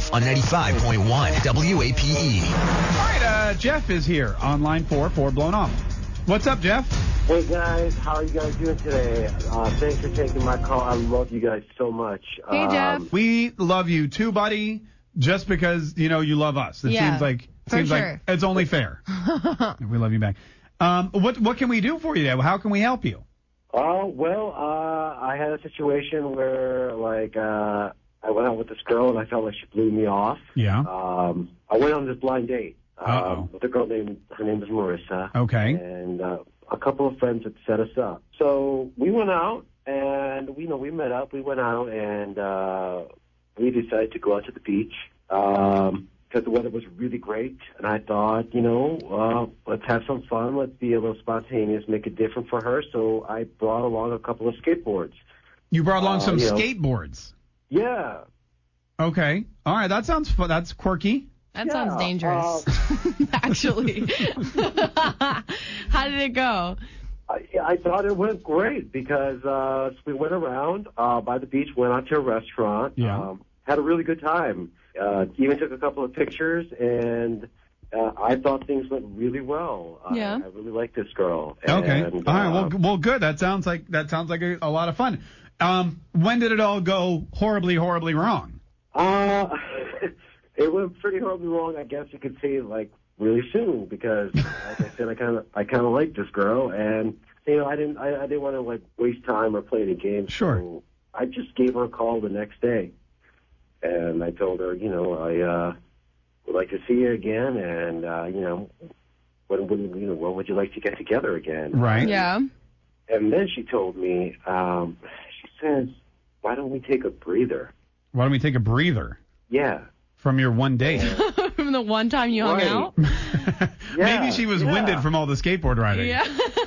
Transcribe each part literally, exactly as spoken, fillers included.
on ninety-five point one W A P E. All right, uh, Jeff is here on line four for Blown Off. What's up, Jeff? Hey, guys. How are you guys doing today? Uh, thanks for taking my call. I love you guys so much. Hey, um, Jeff. We love you too, buddy, just because, you know, you love us. It Yeah, seems like for seems sure. like it's only fair. We love you back. Um, what what can we do for you today? How can we help you? Oh, well, uh, I had a situation where, like, uh, I went out with this girl, and I felt like she blew me off. Yeah. Um, I went on this blind date Uh-oh. um, with a girl named, her name is Marissa. Okay. And uh, a couple of friends had set us up. So we went out, and, we, you know, we met up. We went out, and uh, we decided to go out to the beach. Um because the weather was really great, and I thought, you know, uh, let's have some fun, let's be a little spontaneous, make it different for her, so I brought along a couple of skateboards. You brought along Uh, some you know. skateboards. Yeah. Okay. All right. That sounds fun. That's quirky. That Yeah, sounds dangerous, uh, actually. How did it go? I, I thought it went great because uh, we went around uh, by the beach, went out to a restaurant, Yeah. um, had a really good time. Uh, even took a couple of pictures, and uh, I thought things went really well. Uh, Yeah. I really like this girl. Okay. And, All right. uh, Well, well, good. That sounds like that sounds like a, a lot of fun. Um, when did it all go horribly, horribly wrong? Uh, it went pretty horribly wrong, I guess you could say, like, really soon, because, like I said, I kind of, I kind of like this girl, and, you know, I didn't, I, I didn't want to, like, waste time or play any games. Sure. So I just gave her a call the next day, and I told her, you know, I, uh, would like to see you again, and, uh, you know, when, when, you know, when would you like to get together again? Right. Yeah. And then she told me, um, she says, why don't we take a breather? Why don't we take a breather Yeah. from your one date? From the one time you hung Right. out? Yeah, Maybe she was yeah. winded from all the skateboard riding. Yeah.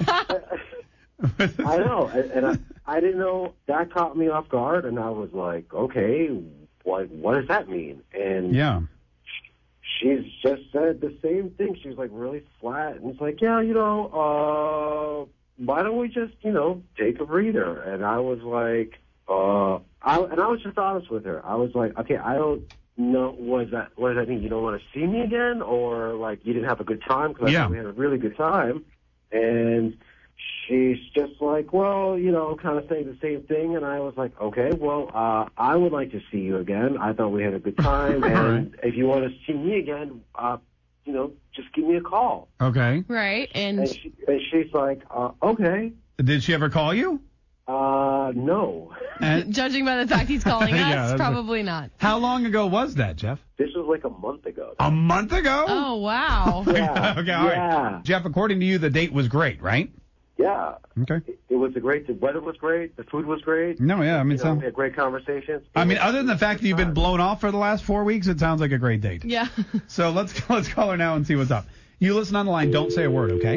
I know, and, and I, I didn't know. That caught me off guard, and I was like, okay, what what does that mean? And Yeah. she's just said the same thing. She was like really flat, and it's like, yeah, you know, uh, why don't we just, you know, take a breather? And I was like, uh, I and I was just honest with her. I was like, okay, I don't know, what does that what does that mean? You don't want to see me again, or like you didn't have a good time? Because I Yeah. thought we had a really good time, and she's just like, well, you know, kind of saying the same thing, and I was like, okay, well, uh, I would like to see you again. I thought we had a good time, and if you want to see me again, uh, you know, just give me a call. Okay. Right. And And, she, and she's like, uh, okay, Did she ever call you? uh, no. And judging by the fact he's calling us, Yeah, that's probably not. how long ago was that, Jeff? This was like a month ago. A month ago? Oh, wow. Yeah, Okay, all right. yeah, Jeff, according to you, the date was great, right? yeah. Okay. It, it was a great, the weather was great, the food was great. No, yeah, I mean, You know, so, we had great conversations. It I mean, was- other than the it was fact a that you've good been time. blown off for the last four weeks, it sounds like a great date. Yeah. So let's let's call her now and see what's up. You listen on the line. Don't say a word, okay?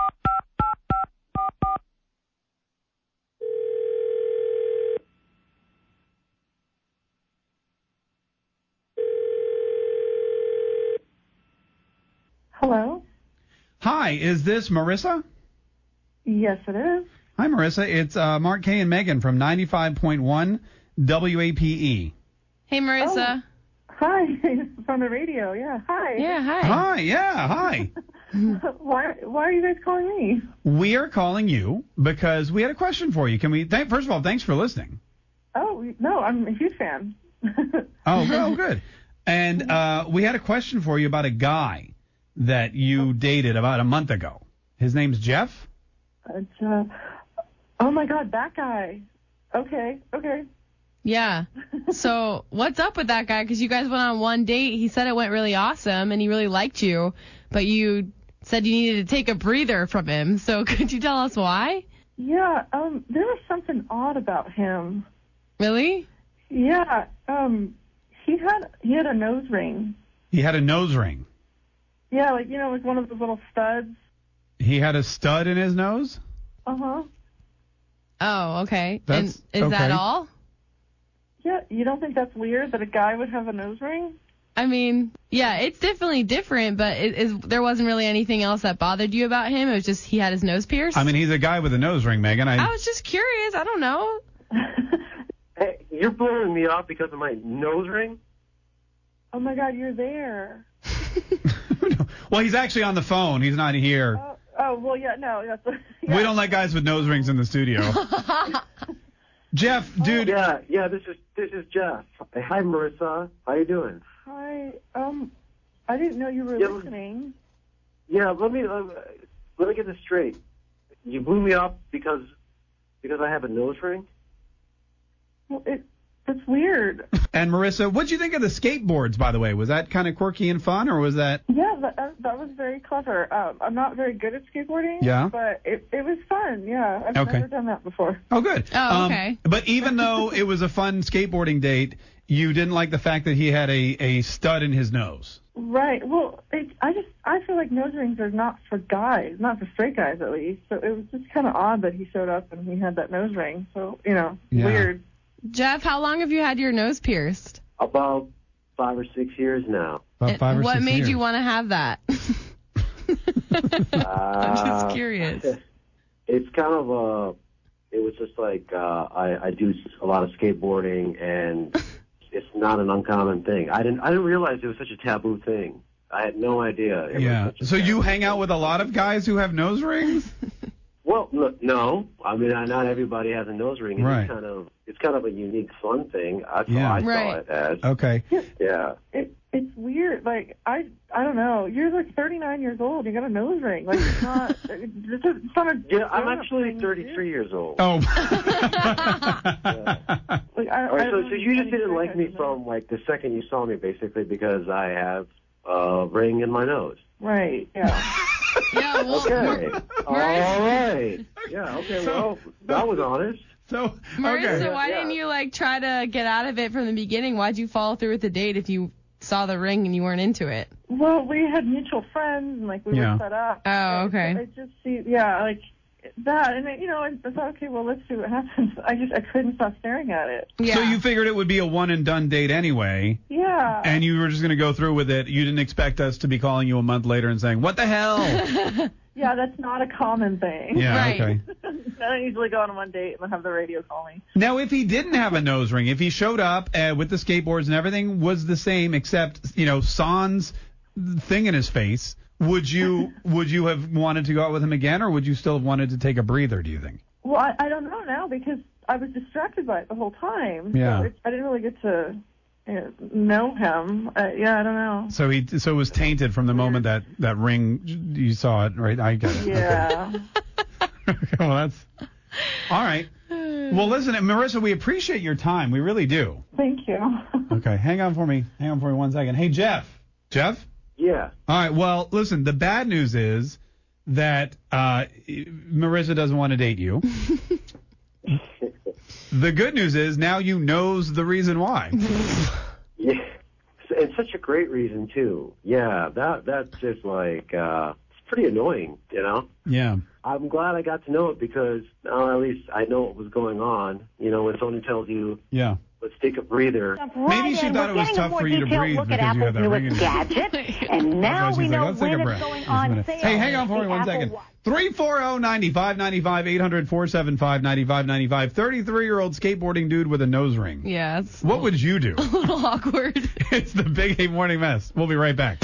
Hello? Hi, is this Marissa? Yes, it is. Hi, Marissa. It's uh, Mark K. and Megan from ninety-five point one W A P E. Hey, Marissa. Hi, from the radio. Yeah, hi. Yeah, hi. Hi, yeah, hi. Why, why are you guys calling me? We are calling you because we had a question for you. Can we? Th- first of all, thanks for listening. Oh, no, I'm a huge fan. Oh, oh good. And uh, we had a question for you about a guy that you dated about a month ago. His name's Jeff. It's, uh, oh, my God, that guy. Okay, okay. Yeah. So what's up with that guy? Because you guys went on one date. He said it went really awesome, and he really liked you, but you said you needed to take a breather from him. So could you tell us why? Yeah, um, there was something odd about him. Really? Yeah, um, he had he had a nose ring. He had a nose ring. Yeah, like, you know, like one of those little studs. He had a stud in his nose? Uh-huh. Oh, okay. That's- and is that okay. all? Yeah, you don't think that's weird that a guy would have a nose ring? I mean, yeah, it's definitely different, but it is there wasn't really anything else that bothered you about him. It was just he had his nose pierced. I mean, he's a guy with a nose ring, Megan. I, I was just curious. I don't know. Hey, you're blowing me off because of my nose ring? Oh my God, you're there. Well, he's actually on the phone. He's not here. Oh, oh well, yeah, no, that's. Yeah. We don't let guys with nose rings in the studio. Jeff, dude. Yeah, yeah. This is this is Jeff. Hi, Marissa. How you doing? Hi. Um, I didn't know you were Yeah, listening. Yeah. Let me uh, let me get this straight. You blew me up because because I have a nose ring. Well, it that's weird. And Marissa, what'd you think of the skateboards, by the way? Was that kind of quirky and fun, or was that? Yeah, that, that, that was very clever. Um, I'm not very good at skateboarding. Yeah. But it it was fun. Yeah, I've Okay. never done that before. Oh, good. Oh, okay. Um, but even though it was a fun skateboarding date, you didn't like the fact that he had a, a stud in his nose. Right. Well, it, I just I feel like nose rings are not for guys, not for straight guys at least. So it was just kind of odd that he showed up and he had that nose ring. So you know, Yeah. weird. Jeff, how long have you had your nose pierced? About five or six years now. About five or what six made years. you want to have that? I'm Uh, just curious. It's kind of a. It was just like uh, I, I do a lot of skateboarding, and it's not an uncommon thing. I didn't. I didn't realize it was such a taboo thing. I had no idea. It Yeah. Was such a So you taboo hang out thing. with a lot of guys who have nose rings? Well, no, no. I mean, not everybody has a nose ring. It's Right. kind of. It's kind of a unique, fun thing. That's Yeah. how I Right. saw it as. Okay. Yeah. It it's weird. Like I I don't know. You're like thirty-nine years old. You got a nose ring. Like it's not. It's, a, it's not a. Yeah, I'm grown-up actually thing. thirty-three years old. Oh. Like, I, All right, I so, don't so you just think didn't like me straight guys from like the second you saw me, basically, because I have a ring in my nose. know. Right. Yeah. Yeah, well, Okay. All right. Yeah. Okay. Well, that was honest. So, Marissa, okay. why Yeah. didn't you like try to get out of it from the beginning? Why'd you follow through with the date if you saw the ring and you weren't into it? Well, we had mutual friends and like we Yeah. were set up. Oh, okay. It just see, yeah, like that, and it, you know, I thought, okay, well, let's see what happens. I just I couldn't stop staring at it. Yeah. So you figured it would be a one and done date anyway, Yeah. and you were just going to go through with it. You didn't expect us to be calling you a month later and saying, "What the hell?" Yeah, that's not a common thing. Yeah. Right. Okay. I don't usually go on one date and then have the radio call me. Now, if he didn't have a nose ring, if he showed up uh, with the skateboards and everything was the same, except you know Sans thing in his face, would you would you have wanted to go out with him again, or would you still have wanted to take a breather? Do you think? Well, I, I don't know now because I was distracted by it the whole time. Yeah. So it, I didn't really get to you know, know him. Uh, yeah, I don't know. So he so it was tainted from the moment that that ring you saw it, right? I get it. Yeah. Okay, well, that's all right. Well, listen, Marissa, we appreciate your time. We really do. Thank you. Okay, hang on for me. Hang on for me one second. Hey, Jeff. Jeff? Yeah. All right, well, listen, the bad news is that uh, Marissa doesn't want to date you. The good news is now you knows the reason why. Yeah. And such a great reason too. Yeah. That that's just like uh, it's pretty annoying, you know. Yeah. I'm glad I got to know it because now at least I know what was going on. You know, when someone tells you, Yeah. let's take a breather. Maybe she thought it was tough for you to breathe look at because you had Apple's that ring in newest your gadget, and now That's why we she's like, know "Let's take a when breath." it's going Just a on minute. sale. Hey, hang on for me The one Apple second. Watch. three four zero, nine five nine five, eight hundred, four seven five, nine five nine five. thirty-three-year-old skateboarding dude with a nose ring. Yeah, it's What would you do? a little awkward. It's the Big eight Morning Mess. We'll be right back.